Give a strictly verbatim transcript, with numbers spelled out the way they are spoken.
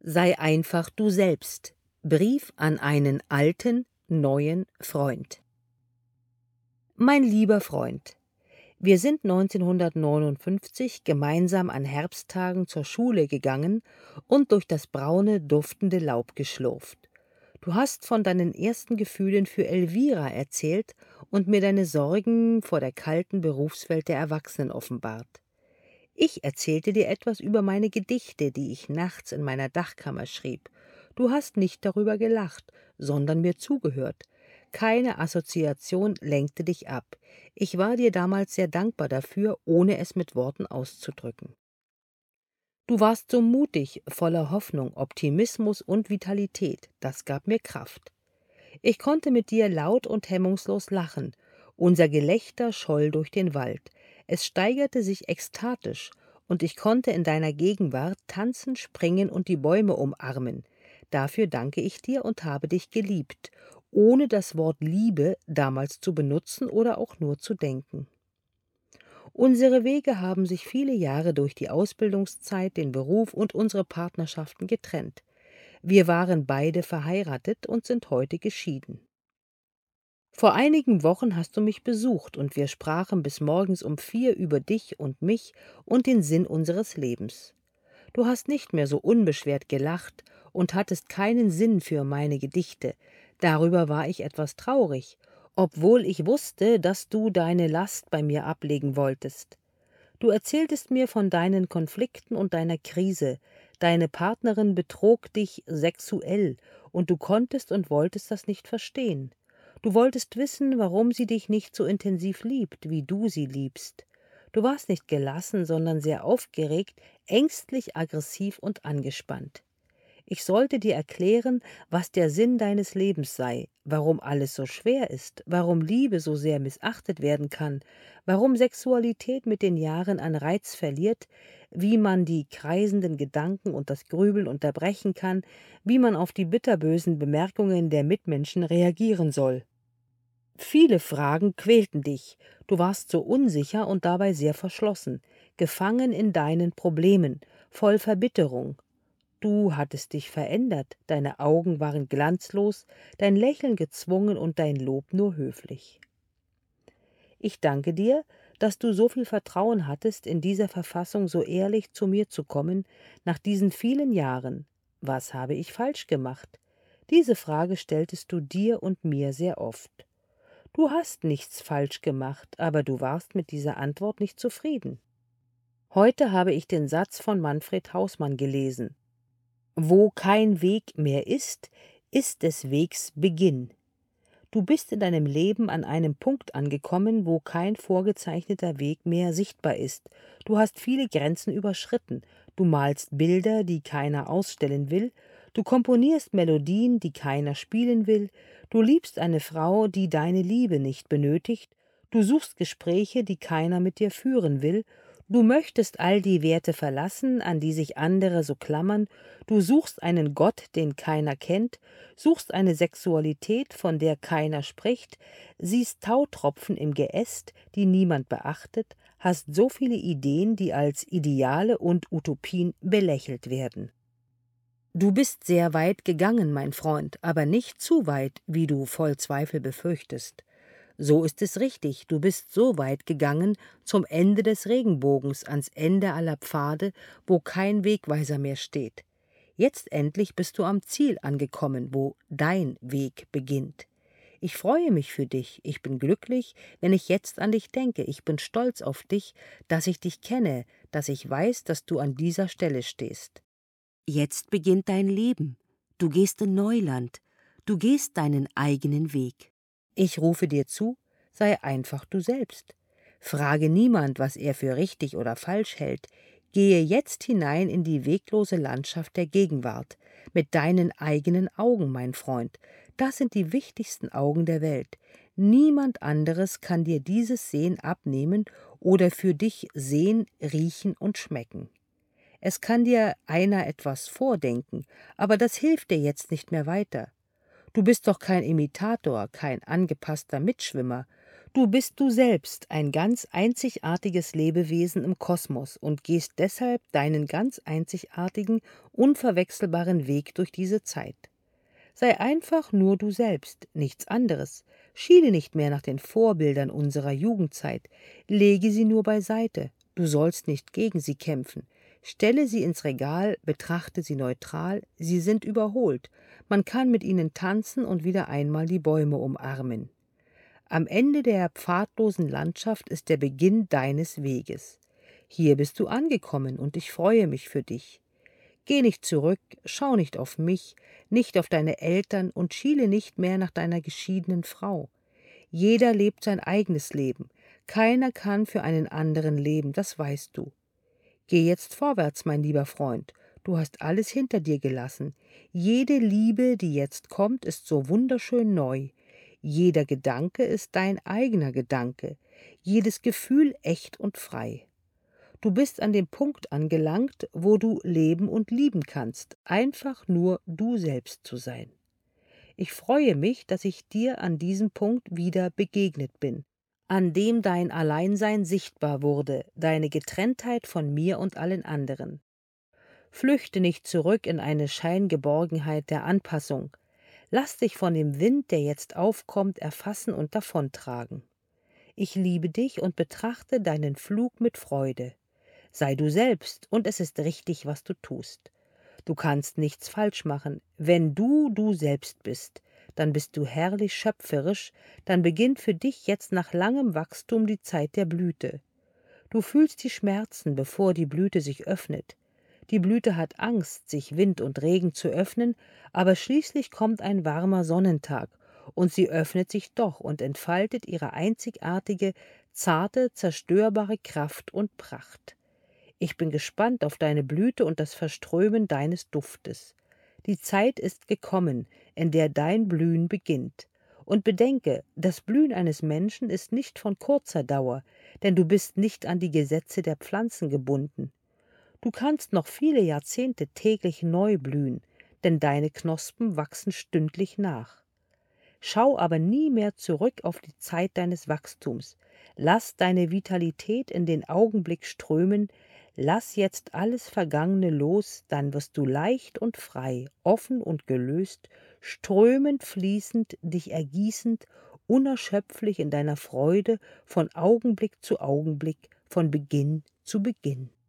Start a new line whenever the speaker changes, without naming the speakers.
Sei einfach du selbst. Brief an einen alten, neuen Freund. Mein lieber Freund, wir sind neunzehnhundertneunundfünfzig gemeinsam an Herbsttagen zur Schule gegangen und durch das braune, duftende Laub geschlurft. Du hast von deinen ersten Gefühlen für Elvira erzählt und mir deine Sorgen vor der kalten Berufswelt der Erwachsenen offenbart. Ich erzählte dir etwas über meine Gedichte, die ich nachts in meiner Dachkammer schrieb. Du hast nicht darüber gelacht, sondern mir zugehört. Keine Assoziation lenkte dich ab. Ich war dir damals sehr dankbar dafür, ohne es mit Worten auszudrücken. Du warst so mutig, voller Hoffnung, Optimismus und Vitalität. Das gab mir Kraft. Ich konnte mit dir laut und hemmungslos lachen. Unser Gelächter scholl durch den Wald. Es steigerte sich ekstatisch, und ich konnte in deiner Gegenwart tanzen, springen und die Bäume umarmen. Dafür danke ich dir und habe dich geliebt, ohne das Wort Liebe damals zu benutzen oder auch nur zu denken. Unsere Wege haben sich viele Jahre durch die Ausbildungszeit, den Beruf und unsere Partnerschaften getrennt. Wir waren beide verheiratet und sind heute geschieden. Vor einigen Wochen hast du mich besucht und wir sprachen bis morgens um vier über dich und mich und den Sinn unseres Lebens. Du hast nicht mehr so unbeschwert gelacht und hattest keinen Sinn für meine Gedichte. Darüber war ich etwas traurig, obwohl ich wusste, dass du deine Last bei mir ablegen wolltest. Du erzähltest mir von deinen Konflikten und deiner Krise. Deine Partnerin betrog dich sexuell und du konntest und wolltest das nicht verstehen. Du wolltest wissen, warum sie dich nicht so intensiv liebt, wie du sie liebst. Du warst nicht gelassen, sondern sehr aufgeregt, ängstlich, aggressiv und angespannt. Ich sollte dir erklären, was der Sinn deines Lebens sei, warum alles so schwer ist, warum Liebe so sehr missachtet werden kann, warum Sexualität mit den Jahren an Reiz verliert, wie man die kreisenden Gedanken und das Grübeln unterbrechen kann, wie man auf die bitterbösen Bemerkungen der Mitmenschen reagieren soll. Viele Fragen quälten dich, du warst so unsicher und dabei sehr verschlossen, gefangen in deinen Problemen, voll Verbitterung. Du hattest dich verändert, deine Augen waren glanzlos, dein Lächeln gezwungen und dein Lob nur höflich. Ich danke dir, dass du so viel Vertrauen hattest, in dieser Verfassung so ehrlich zu mir zu kommen, nach diesen vielen Jahren. Was habe ich falsch gemacht? Diese Frage stelltest du dir und mir sehr oft. Du hast nichts falsch gemacht, aber du warst mit dieser Antwort nicht zufrieden. Heute habe ich den Satz von Manfred Hausmann gelesen. Wo kein Weg mehr ist, ist des Wegs Beginn. Du bist in deinem Leben an einem Punkt angekommen, wo kein vorgezeichneter Weg mehr sichtbar ist. Du hast viele Grenzen überschritten. Du malst Bilder, die keiner ausstellen will. Du komponierst Melodien, die keiner spielen will. Du liebst eine Frau, die deine Liebe nicht benötigt. Du suchst Gespräche, die keiner mit dir führen will. Du möchtest all die Werte verlassen, an die sich andere so klammern. Du suchst einen Gott, den keiner kennt, suchst eine Sexualität, von der keiner spricht, siehst Tautropfen im Geäst, die niemand beachtet, hast so viele Ideen, die als Ideale und Utopien belächelt werden. Du bist sehr weit gegangen, mein Freund, aber nicht zu weit, wie du voll Zweifel befürchtest. So ist es richtig, du bist so weit gegangen, zum Ende des Regenbogens, ans Ende aller Pfade, wo kein Wegweiser mehr steht. Jetzt endlich bist du am Ziel angekommen, wo dein Weg beginnt. Ich freue mich für dich, ich bin glücklich, wenn ich jetzt an dich denke, ich bin stolz auf dich, dass ich dich kenne, dass ich weiß, dass du an dieser Stelle stehst. Jetzt beginnt dein Leben, du gehst in Neuland, du gehst deinen eigenen Weg. Ich rufe dir zu, sei einfach du selbst. Frage niemand, was er für richtig oder falsch hält. Gehe jetzt hinein in die weglose Landschaft der Gegenwart, mit deinen eigenen Augen, mein Freund. Das sind die wichtigsten Augen der Welt. Niemand anderes kann dir dieses Sehen abnehmen oder für dich sehen, riechen und schmecken. Es kann dir einer etwas vordenken, aber das hilft dir jetzt nicht mehr weiter. Du bist doch kein Imitator, kein angepasster Mitschwimmer. Du bist du selbst, ein ganz einzigartiges Lebewesen im Kosmos und gehst deshalb deinen ganz einzigartigen, unverwechselbaren Weg durch diese Zeit. Sei einfach nur du selbst, nichts anderes. Schiele nicht mehr nach den Vorbildern unserer Jugendzeit, lege sie nur beiseite. Du sollst nicht gegen sie kämpfen. Stelle sie ins Regal, betrachte sie neutral, sie sind überholt. Man kann mit ihnen tanzen und wieder einmal die Bäume umarmen. Am Ende der pfadlosen Landschaft ist der Beginn deines Weges. Hier bist du angekommen und ich freue mich für dich. Geh nicht zurück, schau nicht auf mich, nicht auf deine Eltern und schiele nicht mehr nach deiner geschiedenen Frau. Jeder lebt sein eigenes Leben. Keiner kann für einen anderen leben, das weißt du. Geh jetzt vorwärts, mein lieber Freund. Du hast alles hinter dir gelassen. Jede Liebe, die jetzt kommt, ist so wunderschön neu. Jeder Gedanke ist dein eigener Gedanke. Jedes Gefühl echt und frei. Du bist an dem Punkt angelangt, wo du leben und lieben kannst, einfach nur du selbst zu sein. Ich freue mich, dass ich dir an diesem Punkt wieder begegnet bin, an dem dein Alleinsein sichtbar wurde, deine Getrenntheit von mir und allen anderen. Flüchte nicht zurück in eine Scheingeborgenheit der Anpassung. Lass dich von dem Wind, der jetzt aufkommt, erfassen und davontragen. Ich liebe dich und betrachte deinen Flug mit Freude. Sei du selbst, und es ist richtig, was du tust. Du kannst nichts falsch machen. Wenn du du selbst bist, dann bist du herrlich schöpferisch, dann beginnt für dich jetzt nach langem Wachstum die Zeit der Blüte. Du fühlst die Schmerzen, bevor die Blüte sich öffnet. Die Blüte hat Angst, sich Wind und Regen zu öffnen, aber schließlich kommt ein warmer Sonnentag, und sie öffnet sich doch und entfaltet ihre einzigartige, zarte, zerstörbare Kraft und Pracht. Ich bin gespannt auf deine Blüte und das Verströmen deines Duftes. Die Zeit ist gekommen, in der dein Blühen beginnt. Und bedenke, das Blühen eines Menschen ist nicht von kurzer Dauer, denn du bist nicht an die Gesetze der Pflanzen gebunden. Du kannst noch viele Jahrzehnte täglich neu blühen, denn deine Knospen wachsen stündlich nach. Schau aber nie mehr zurück auf die Zeit deines Wachstums. Lass deine Vitalität in den Augenblick strömen, lass jetzt alles Vergangene los, dann wirst du leicht und frei, offen und gelöst, strömend fließend, dich ergießend, unerschöpflich in deiner Freude, von Augenblick zu Augenblick, von Beginn zu Beginn.